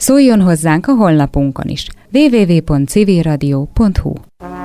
Szóljon hozzánk a honlapunkon is www.civilradio.hu.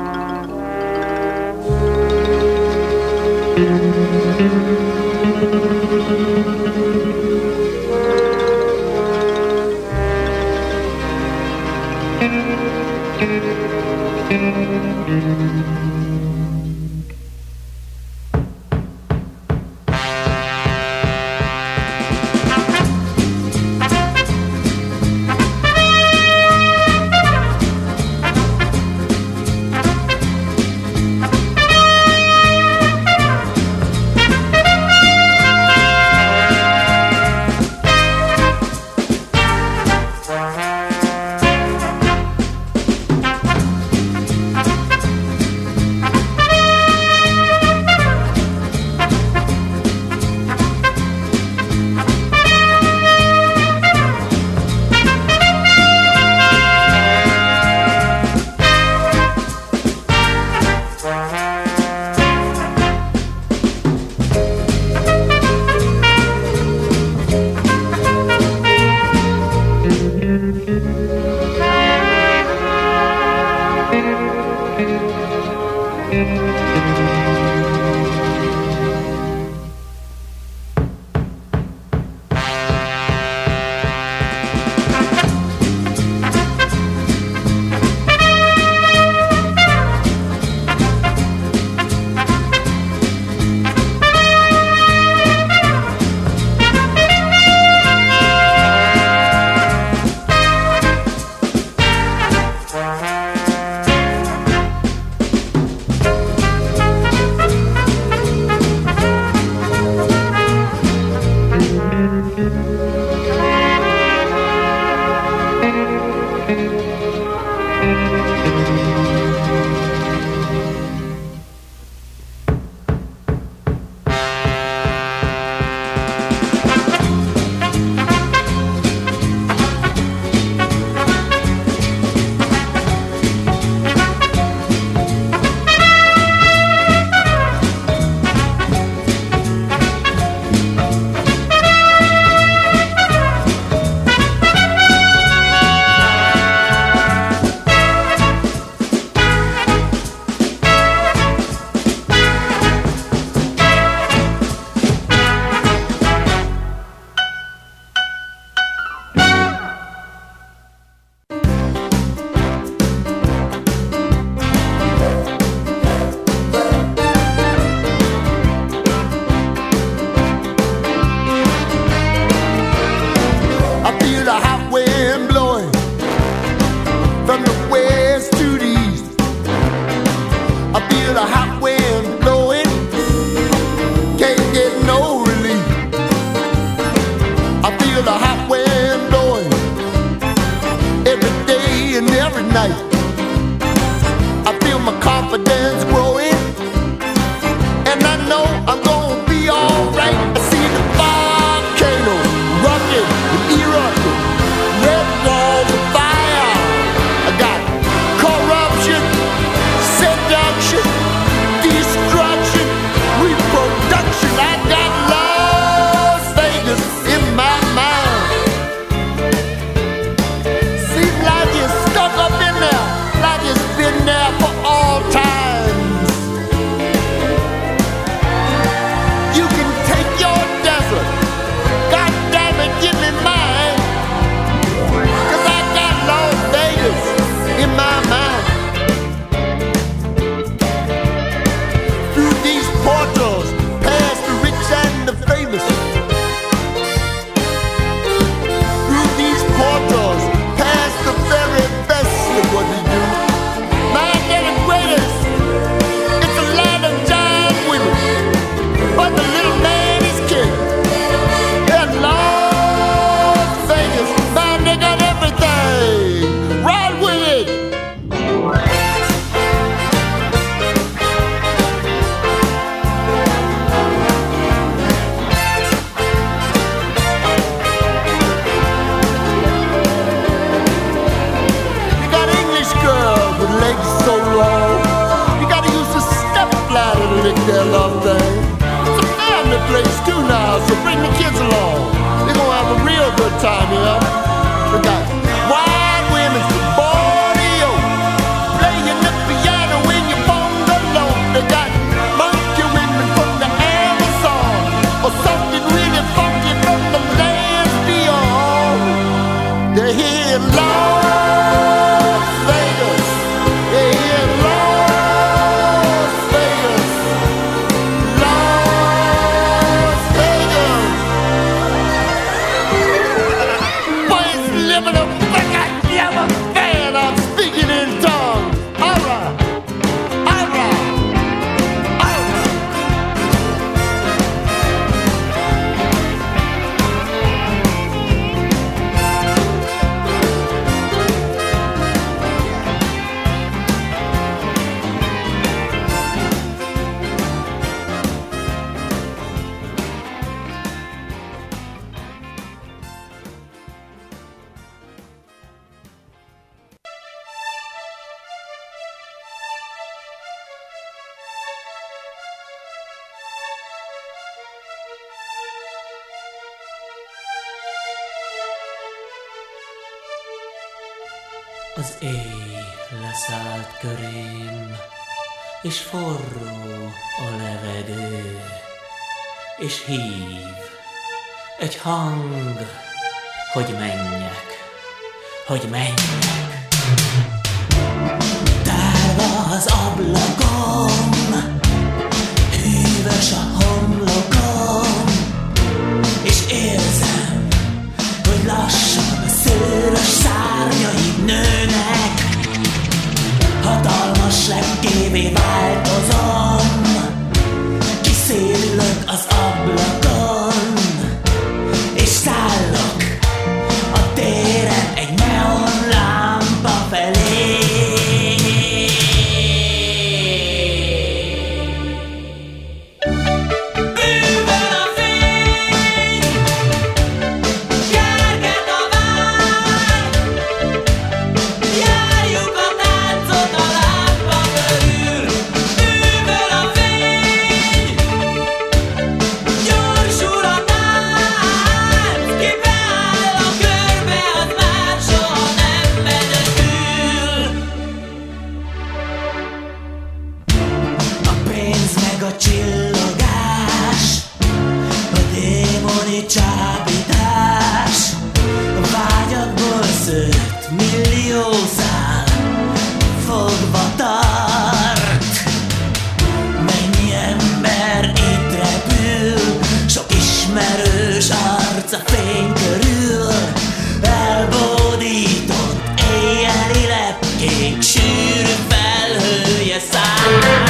place too now, so bring the kids along. They're gonna have a real good time here. We got Az éj leszállt körém, és forró a levegő, és hív egy hang, hogy menjek, hogy menjek. Tárva az ablakon, hűvös a homlokom, és érzem, hogy lassan a szőrös szárnyaid nőnek. Hatalmas lepkévé változom, kiszélülök az ablakon, és szállok a téren egy neonlámpa felé. Csábítás, a vágyakból szőtt millió szál fogva tart. Mennyi ember itt repül, sok ismerős arc a fény körül. Elbódított éjjeli lepkék sűrű felhője száll.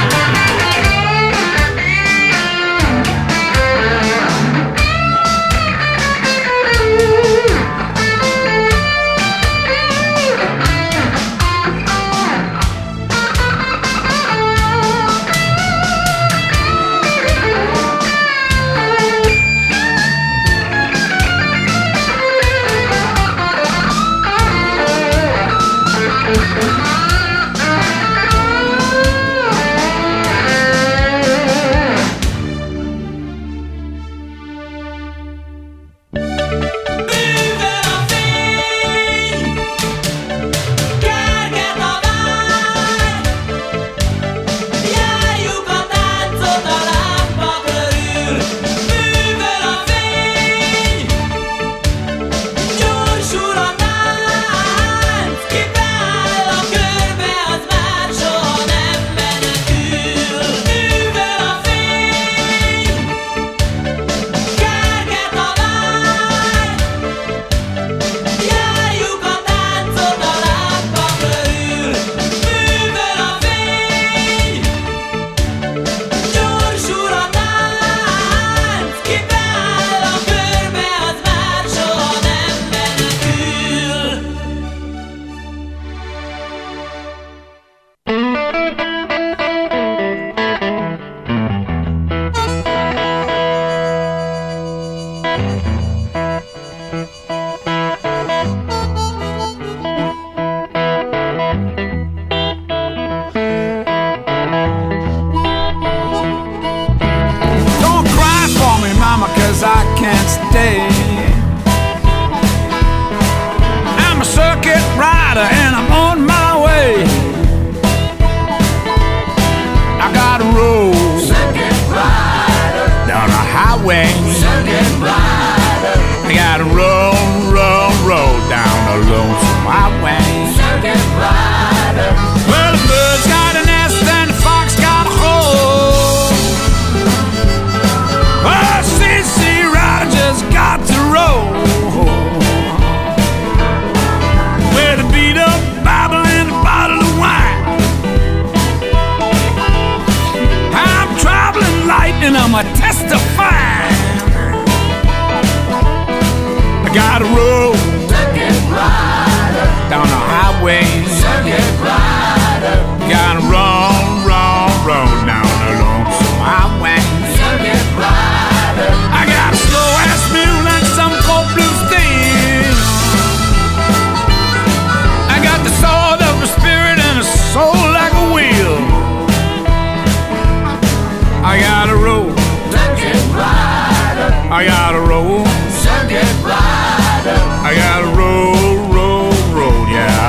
I gotta roll, circuit rider. I gotta roll, roll, roll, yeah.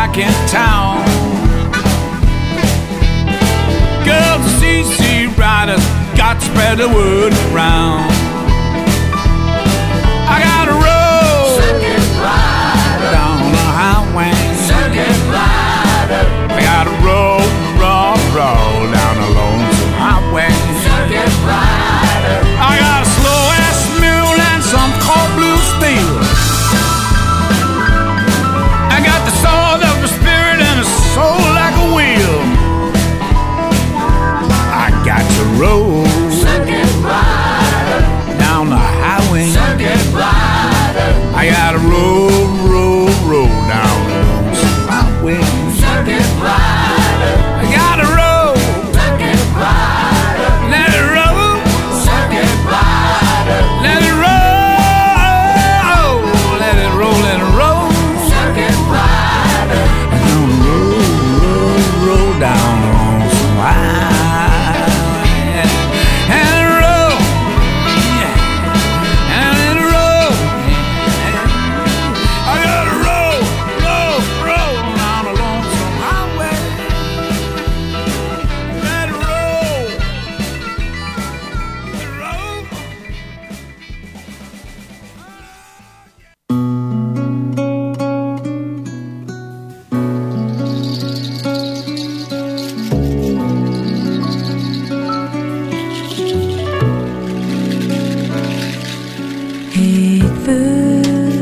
back in town. Girls and CC riders got to spread the word around. I got a road down the highway. I got a road down the lonesome highway. I got a slow ass mule and some cold blue steel. I got the sword of the spirit and a soul like a wheel. I got to roll down the highway. I got to roll down the lonesome highway. I got to roll, let it roll, let it roll, let it roll, let it roll. I'm gonna roll down the lonesome highway. And it roll, and it roll. I gotta roll down the lonesome highway. Let it roll, let it roll. Hétfő,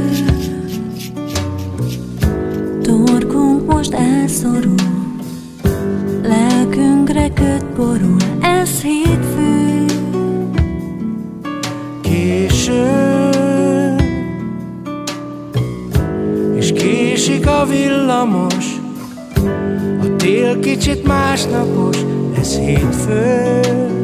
torkunk most elszorul, lelkünkre köt borul, ez hétfő. Késő, és késik a villamos, a tél kicsit másnapos, ez hétfő.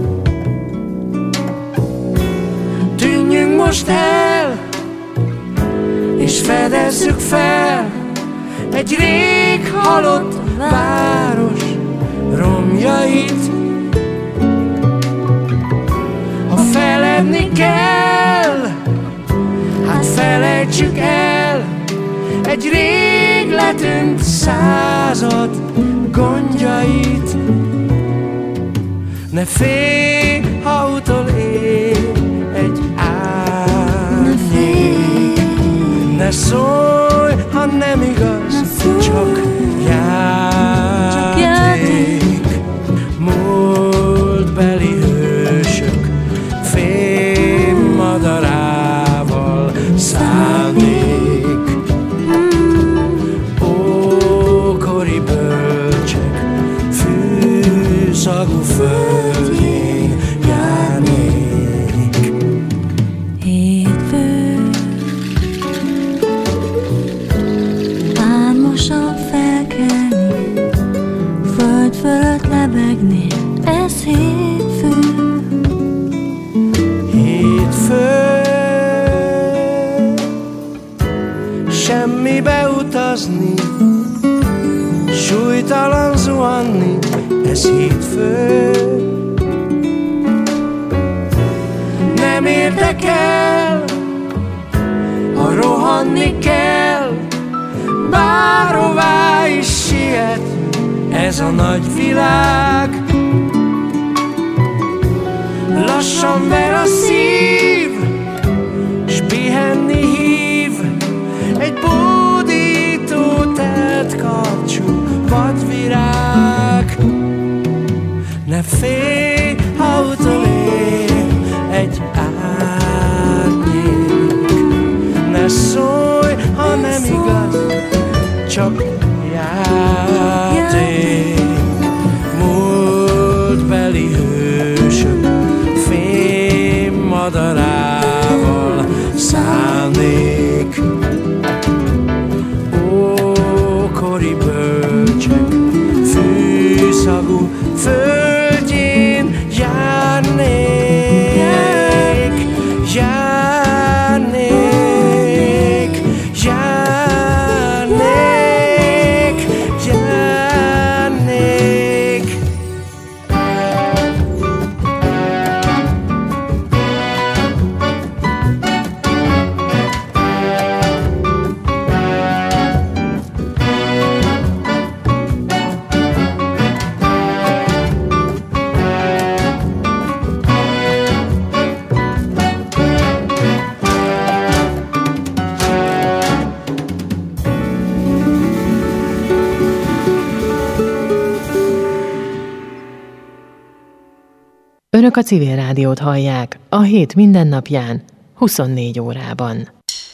Tűnjünk most el, és fedezzük fel egy rég halott város romjait. Ha feledni kell, hát felejtsük el egy rég letűnt század gondjait. Ne félj, ha utolér egy árnyék, ne szólj, ha nem igaz, csak játék. Múltbeli hősök fémmadarával szállnék. Ókori bölcsek fűszagú földjén járnék. Hétfő, álmosan felkelni, föld fölött lebegni, ez hétfő. Hétfő, semmibe utazni, súlytalan zuhanni, ez hétfő. Nem érdekel, ha rohanni kell, bárhová is siet ez a nagy világ. Lassan ver a szív, s pihenni hív egy bódító telt karcsú vadvirág. Ne félj, ha utolér egy árnyék, ne szólj, ha nem igaz, csak játék. Múltbeli hősök fémmadarával szállnék. Ókori bölcsek fűszagú földjén járnék, járnék, járnék, járnék. Önök a Civil Rádiót hallják a hét mindennapján, 24 órában.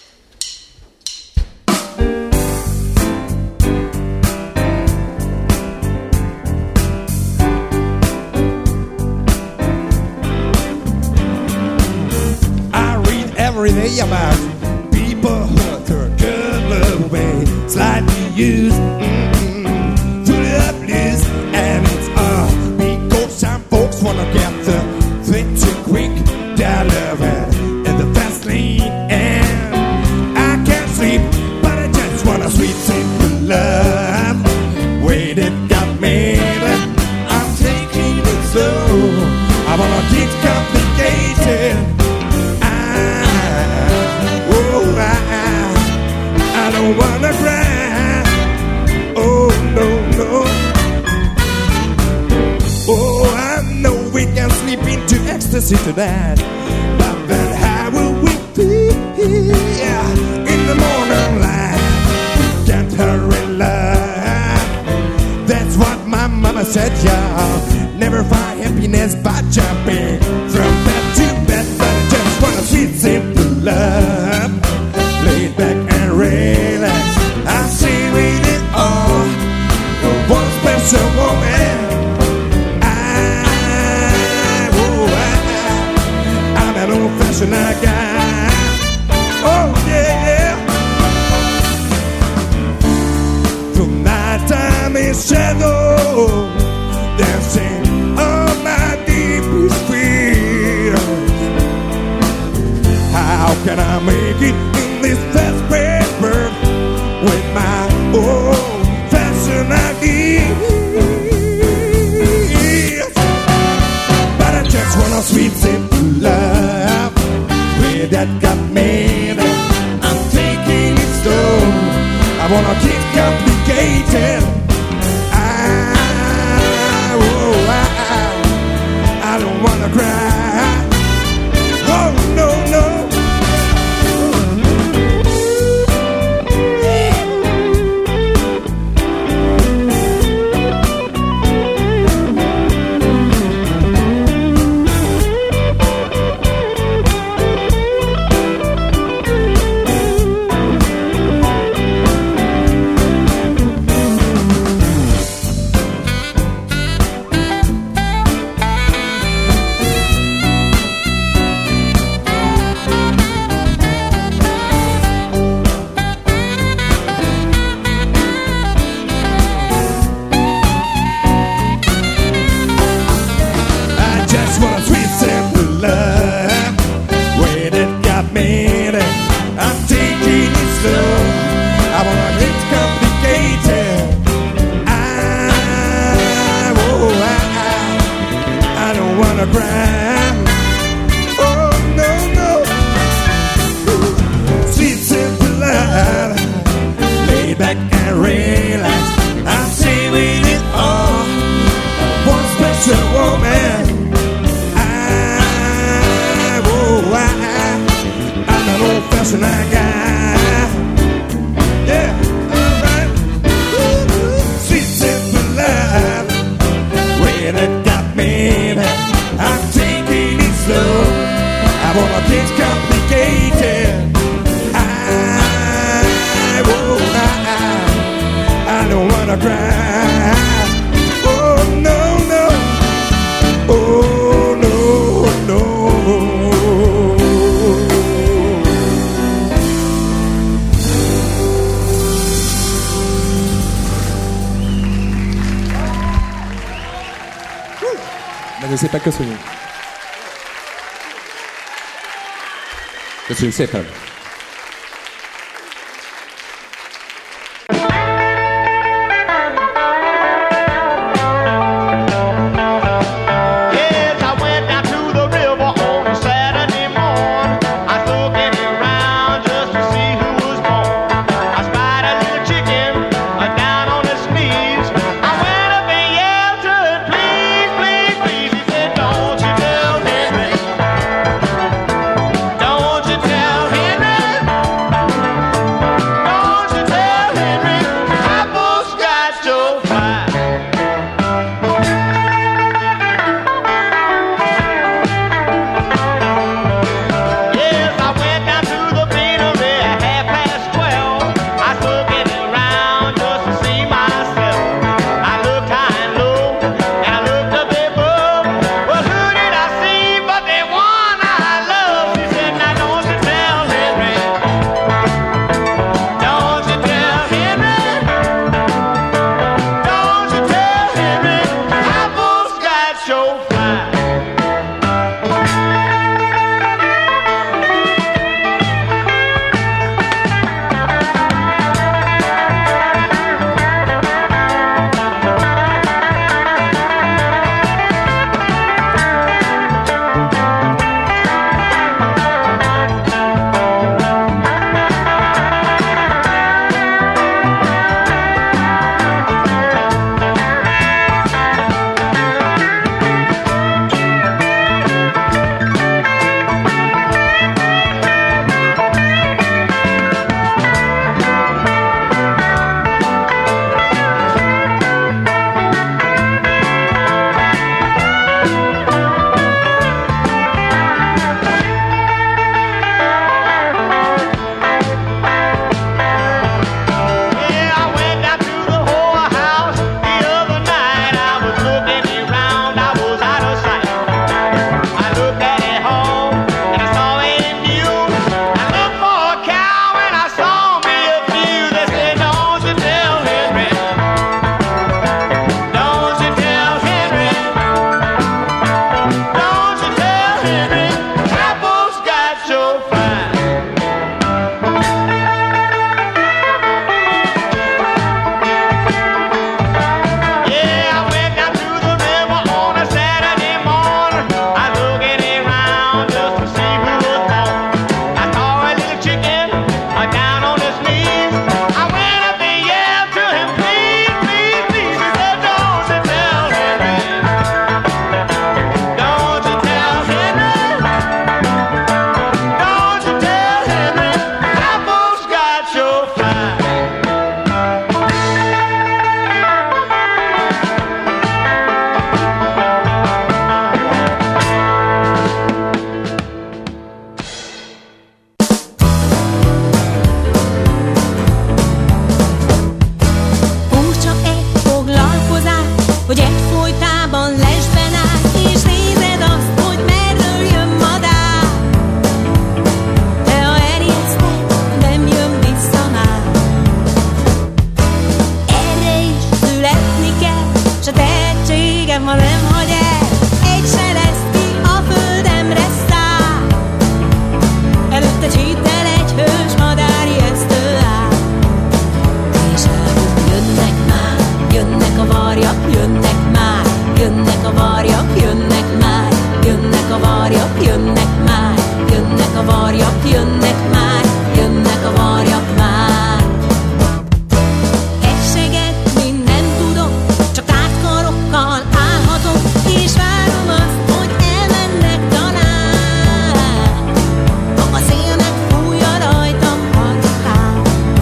Every day about people who turn good love away, slightly used, fully abused, and it's all because some folks wanna get the thing too quick. Their love in the fast lane, and I can't sleep, but I just wanna sweet simple love. Wait, it got me. I'm taking it slow. I wanna keep complicated. I don't wanna cry. Oh no, no. Oh, I know we can sleep into ecstasy tonight, but then how will we feel in the morning light? Can't hurry, love. That's what my mama said, y'all. Never find happiness by jumping from bed to bed, but I just want a sweet simple love. Laid back and relax, I see with it all. No one special woman. I'm an old-fashioned guy. Oh yeah. From nighttime is shadow, dancing on my deepest fears. How can I make it in this fast-paced world with my old-fashioned ideas? But I just want a sweet, simple love with that got me. I'm taking it slow. I wanna keep complicated. I don't wanna cry. Oh no, no. Nagyon szépen köszönjük. Köszönjük szépen. Don't you tell Henry jönnek már, jönnek a varjak már. Egsegetni nem tudok, csak tártkarokkal állhatok, és várom azt, hogy elmennek talán. A szélnek fújja rajtam harcán.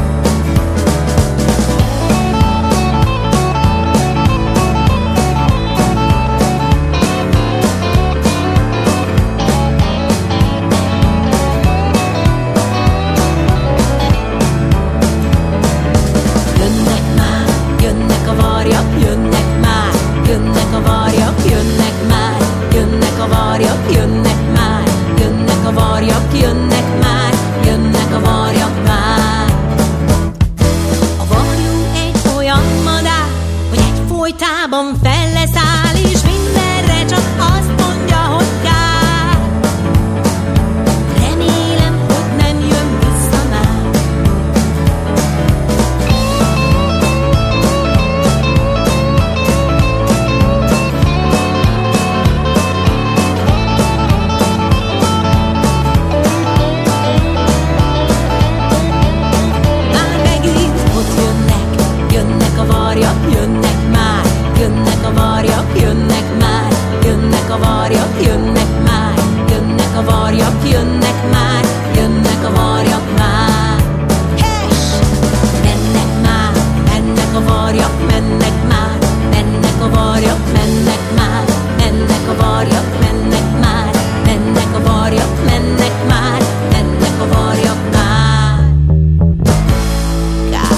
Jönnek már, jönnek a varjak, jönnek már, jönnek a varjak, jönnek már, jönnek a varjak, jönnek már, jönnek a varjak, jönnek már, jönnek a varjak már. A varjú egy olyan madár, hogy egyfolytában felleszáll, és mindenre csak azt mondja, hogy kár. Remélem, hogy nem jön vissza már. Már megint ott jönnek, jönnek a varjak, jönnek már, jönnek a varjak, jönnek már, jönnek a varjak, jönnek már, jönnek a varjak, jönnek már, jönnek a varjak már. Hess! Mennek már, mennek a varjak, mennek már, mennek a varjak, mennek már, mennek a varjak, mennek már, mennek a varjak, mennek már, mennek a varjak már. Kár.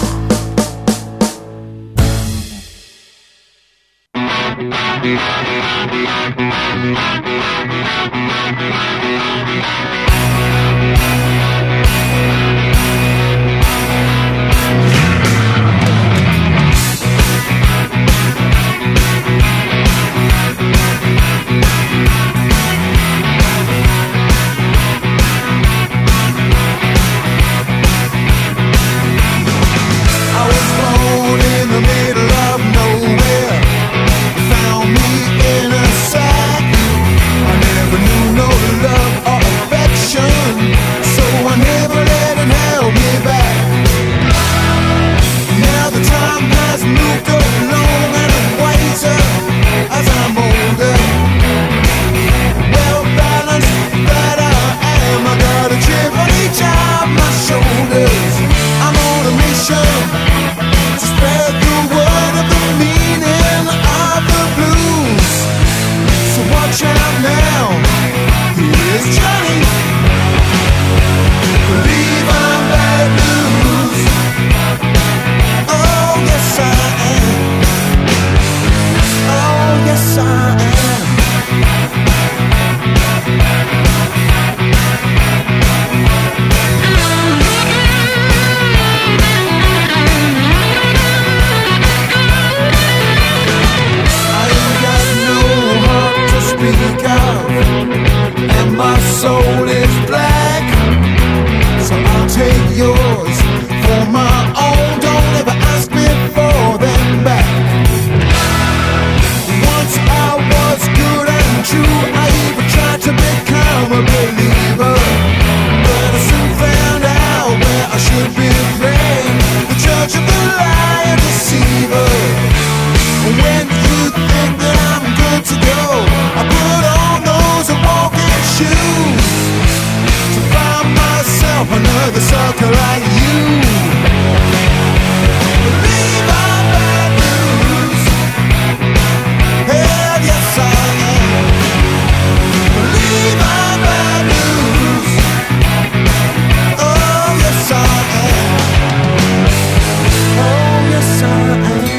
I was born in the middle of nowhere. Found me in a sack. I never knew no love or affection, so I never let it hold me back. Now the time has moved along and I'm wiser as I'm older. Well balanced that I am, I got a chip on each of my shoulders. I'm on a mission to spread the word of the meaning of the blues. So watch out now, here's Johnny. Believe I'm bad news. Oh yes I am. Oh yes I am. I ain't got no heart to speak of, and my soul is black. So I'll take yours for my own. Don't ever ask me for them back. Once I was good and true, I even tried to become a believer, but I soon found out where I should be praying, the judge of the liar, deceiver. When you think that I'm good to go, I put on those walking shoes to find myself another sucker like you. Believe I'm bad news. Hell yes I am. Believe I'm bad news. Oh yes I am. Oh yes I am.